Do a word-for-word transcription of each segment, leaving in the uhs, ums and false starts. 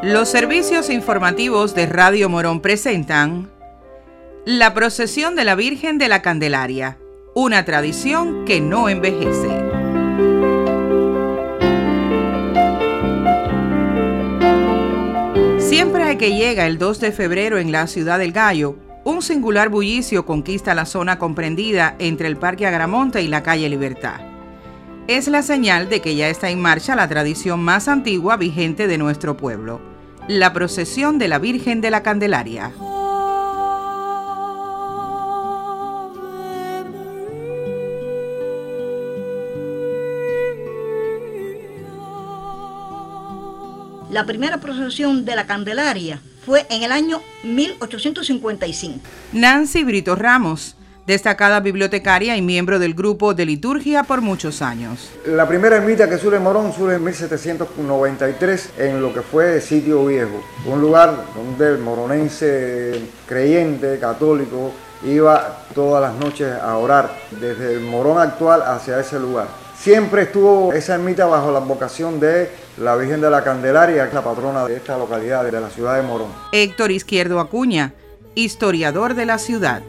Los servicios informativos de Radio Morón presentan la procesión de la Virgen de la Candelaria, una tradición que no envejece. Siempre que llega el dos de febrero en la Ciudad del Gallo, un singular bullicio conquista la zona comprendida entre el Parque Agramonte y la calle Libertad. Es la señal de que ya está en marcha la tradición más antigua vigente de nuestro pueblo, la procesión de la Virgen de la Candelaria. La primera procesión de la Candelaria fue en el año mil ochocientos cincuenta y cinco. Nancy Brito Ramos, destacada bibliotecaria y miembro del grupo de liturgia por muchos años. La primera ermita que surge en Morón surge en mil setecientos noventa y tres en lo que fue Sitio Viejo, un lugar donde el moronense creyente, católico, iba todas las noches a orar desde el Morón actual hacia ese lugar. Siempre estuvo esa ermita bajo la advocación de la Virgen de la Candelaria, la patrona de esta localidad, de la ciudad de Morón. Héctor Izquierdo Acuña, historiador de la ciudad.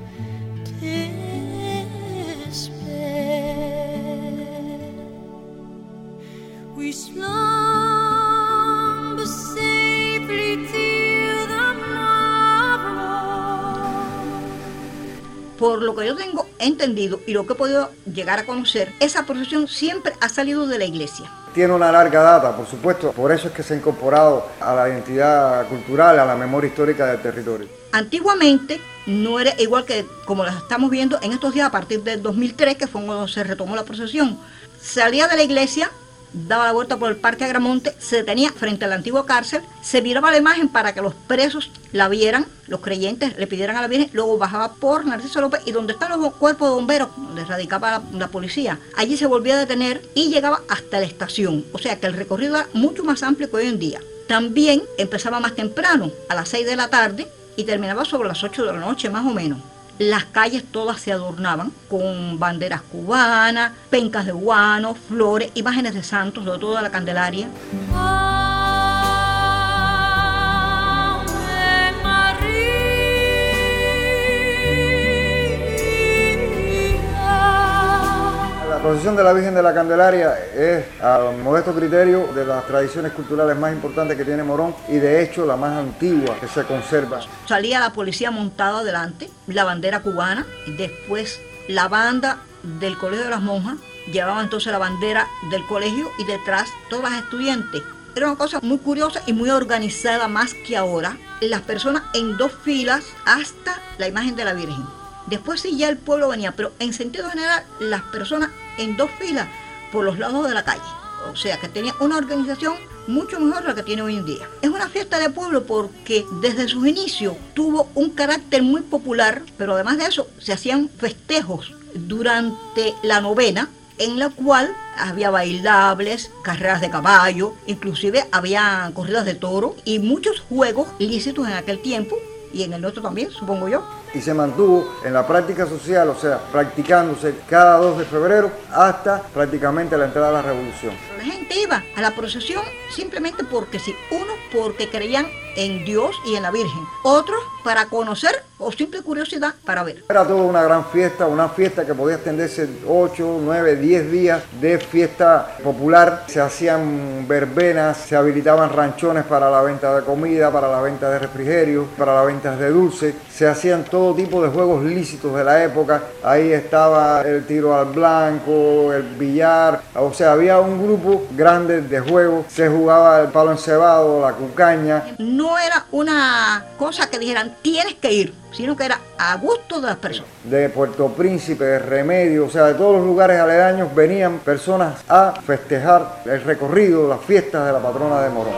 Por lo que yo tengo entendido y lo que he podido llegar a conocer, esa procesión siempre ha salido de la iglesia. Tiene una larga data, por supuesto, por eso es que se ha incorporado a la identidad cultural, a la memoria histórica del territorio. Antiguamente no era igual que como las estamos viendo en estos días a partir del dos mil tres, que fue cuando se retomó la procesión. Salía de la iglesia, daba la vuelta por el Parque Agramonte, se detenía frente a la antigua cárcel, se viraba la imagen para que los presos la vieran, los creyentes le pidieran a la Virgen, luego bajaba por Narciso López y donde están los cuerpos de bomberos, donde radicaba la, la policía, allí se volvía a detener y llegaba hasta la estación, o sea que el recorrido era mucho más amplio que hoy en día. También empezaba más temprano, a las seis de la tarde, y terminaba sobre las ocho de la noche más o menos. Las calles todas se adornaban con banderas cubanas, pencas de guano, flores, imágenes de santos, sobre todo de la Candelaria. La procesión de la Virgen de la Candelaria es, a modesto criterio, de las tradiciones culturales más importantes que tiene Morón y de hecho la más antigua que se conserva. Salía la policía montada adelante, la bandera cubana, después la banda del Colegio de las Monjas, llevaba entonces la bandera del colegio y detrás todas las estudiantes. Era una cosa muy curiosa y muy organizada más que ahora, las personas en dos filas hasta la imagen de la Virgen. Después sí ya el pueblo venía, pero en sentido general las personas en dos filas por los lados de la calle. O sea que tenía una organización mucho mejor de la que tiene hoy en día. Es una fiesta de pueblo porque desde sus inicios tuvo un carácter muy popular, pero además de eso se hacían festejos durante la novena, en la cual había bailables, carreras de caballo, inclusive había corridas de toro y muchos juegos lícitos en aquel tiempo y en el nuestro también, supongo yo. Y se mantuvo en la práctica social, o sea, practicándose cada dos de febrero hasta prácticamente la entrada de la Revolución. La gente iba a la procesión simplemente porque sí, unos porque creían en Dios y en la Virgen, otros para conocer o simple curiosidad para ver. Era toda una gran fiesta, una fiesta que podía extenderse ocho, nueve, diez días de fiesta popular. Se hacían verbenas, se habilitaban ranchones para la venta de comida, para la venta de refrigerios, para la venta de dulces. Se hacían todo tipo de juegos lícitos de la época. Ahí estaba el tiro al blanco, el billar, o sea, había un grupo grande de juegos. Se jugaba el palo encebado, la cucaña. No era una cosa que dijeran tienes que ir, sino que era a gusto de las personas. De Puerto Príncipe, de Remedio, o sea, de todos los lugares aledaños venían personas a festejar el recorrido, las fiestas de la patrona de Morón.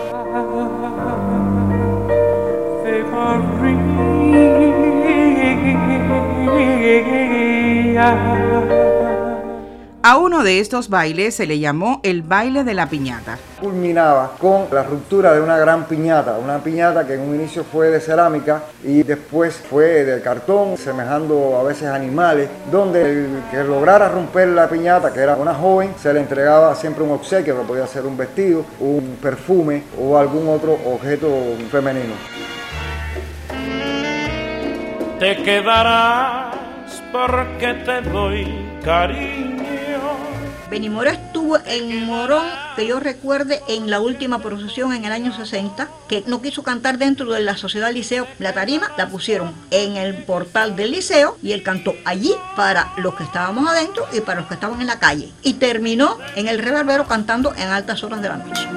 A uno de estos bailes se le llamó el baile de la piñata. Culminaba con la ruptura de una gran piñata, una piñata que en un inicio fue de cerámica y después fue de cartón, semejando a veces animales, donde el que lograra romper la piñata, que era una joven, se le entregaba siempre un obsequio, que podía ser un vestido, un perfume o algún otro objeto femenino. Te quedarás porque te doy cariño. Benimoré estuvo en Morón, que yo recuerde, en la última procesión en el año sesenta, que no quiso cantar dentro de la Sociedad Liceo. La tarima la pusieron en el portal del liceo y él cantó allí para los que estábamos adentro y para los que estaban en la calle. Y terminó en el Reverbero cantando en altas horas de la noche.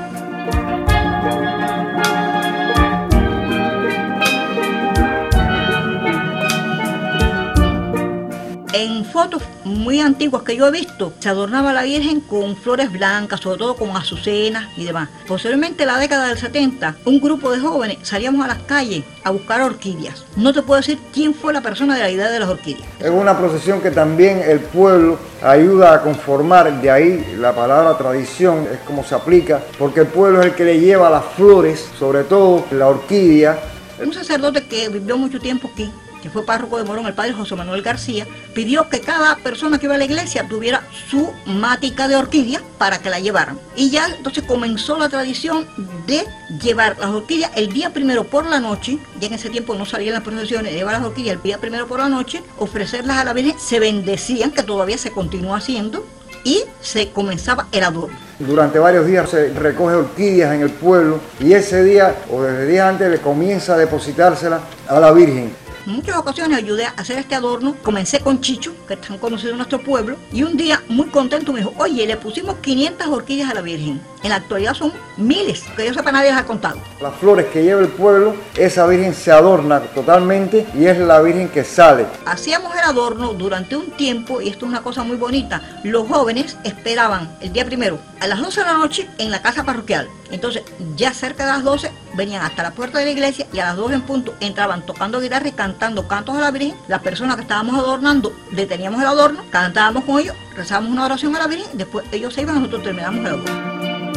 En fotos muy antiguas que yo he visto, se adornaba la Virgen con flores blancas, sobre todo con azucenas y demás. Posteriormente, en la década del setenta, un grupo de jóvenes salíamos a las calles a buscar orquídeas. No te puedo decir quién fue la persona de la idea de las orquídeas. Es una procesión que también el pueblo ayuda a conformar, de ahí la palabra tradición es como se aplica, porque el pueblo es el que le lleva las flores, sobre todo la orquídea. Un sacerdote que vivió mucho tiempo aquí, que fue párroco de Morón, el padre José Manuel García, pidió que cada persona que iba a la iglesia tuviera su mática de orquídea para que la llevaran. Y ya entonces comenzó la tradición de llevar las orquídeas el día primero por la noche, ya en ese tiempo no salían las procesiones, llevar las orquídeas el día primero por la noche, ofrecerlas a la Virgen, se bendecían, que todavía se continúa haciendo, y se comenzaba el adorno. Durante varios días se recoge orquídeas en el pueblo y ese día o desde días antes le comienza a depositárselas a la Virgen. En muchas ocasiones ayudé a hacer este adorno, comencé con Chicho, que es tan conocido en nuestro pueblo, y un día muy contento me dijo, oye, le pusimos quinientas orquídeas a la Virgen. En la actualidad son miles, que yo sepa nadie las ha contado. Las flores que lleva el pueblo, esa Virgen se adorna totalmente y es la Virgen que sale. Hacíamos el adorno durante un tiempo y esto es una cosa muy bonita. Los jóvenes esperaban el día primero a las doce de la noche en la casa parroquial. Entonces ya cerca de las doce venían hasta la puerta de la iglesia y a las dos en punto entraban tocando guitarra y cantando cantos a la Virgen. Las personas que estábamos adornando deteníamos el adorno, cantábamos con ellos, rezábamos una oración a la Virgen, después ellos se iban, nosotros terminamos el adorno.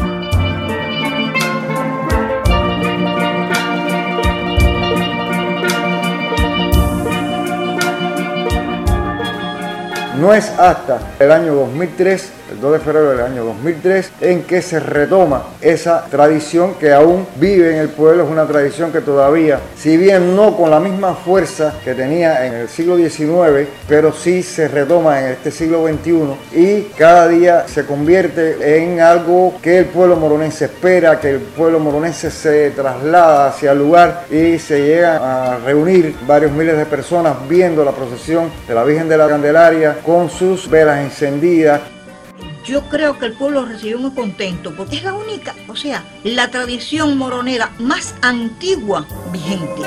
No es hasta el año dos mil tres, el dos de febrero del año dos mil tres, en que se retoma esa tradición que aún vive en el pueblo. Es una tradición que todavía, si bien no con la misma fuerza que tenía en el siglo diecinueve, pero sí se retoma en este siglo veintiuno y cada día se convierte en algo que el pueblo moronense espera, que el pueblo moronense se traslada hacia el lugar y se llegan a reunir varios miles de personas viendo la procesión de la Virgen de la Candelaria con sus velas encendidas. Yo creo que el pueblo recibió muy contento porque es la única, o sea, la tradición moronera más antigua vigente.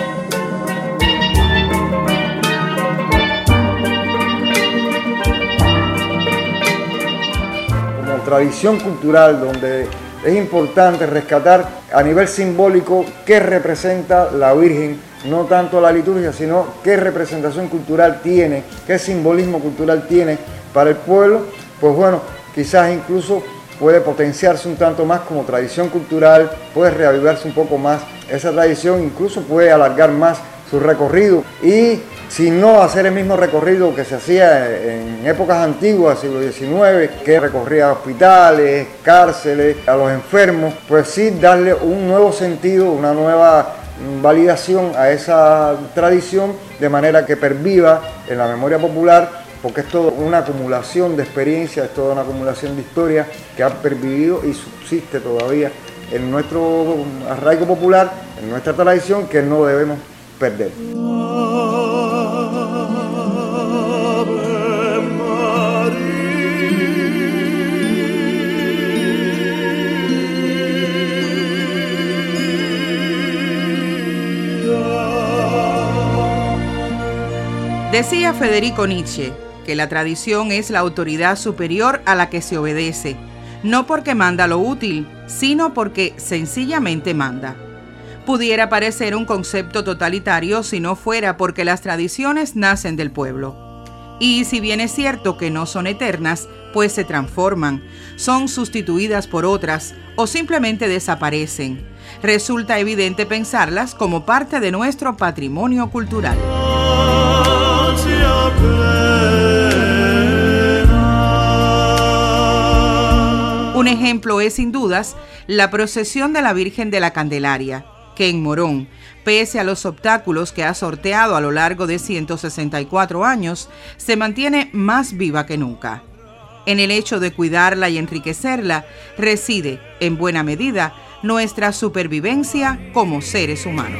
Como tradición cultural donde es importante rescatar a nivel simbólico qué representa la Virgen, no tanto la liturgia, sino qué representación cultural tiene, qué simbolismo cultural tiene para el pueblo, pues bueno, quizás incluso puede potenciarse un tanto más como tradición cultural, puede reavivarse un poco más esa tradición, incluso puede alargar más su recorrido y si no hacer el mismo recorrido que se hacía en épocas antiguas, siglo diecinueve, que recorría hospitales, cárceles, a los enfermos, pues sí darle un nuevo sentido, una nueva validación a esa tradición de manera que perviva en la memoria popular, porque es toda una acumulación de experiencias, es toda una acumulación de historias que ha pervivido y subsiste todavía en nuestro arraigo popular, en nuestra tradición, que no debemos perder. Decía Federico Nietzsche que la tradición es la autoridad superior a la que se obedece, no porque manda lo útil, sino porque sencillamente manda. Pudiera parecer un concepto totalitario si no fuera porque las tradiciones nacen del pueblo. Y si bien es cierto que no son eternas, pues se transforman, son sustituidas por otras o simplemente desaparecen. Resulta evidente pensarlas como parte de nuestro patrimonio cultural. Un ejemplo es sin dudas la procesión de la Virgen de la Candelaria, que en Morón, pese a los obstáculos que ha sorteado a lo largo de ciento sesenta y cuatro años, se mantiene más viva que nunca. En el hecho de cuidarla y enriquecerla reside, en buena medida, nuestra supervivencia como seres humanos.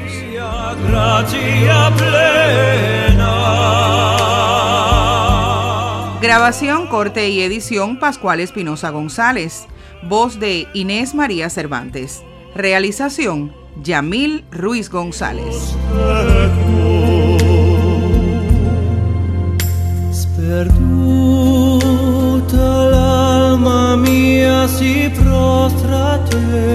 Grabación, corte y edición Pascual Espinosa González. Voz de Inés María Cervantes. Realización Yamil Ruiz González. Sperduta l'alma mia si prostrate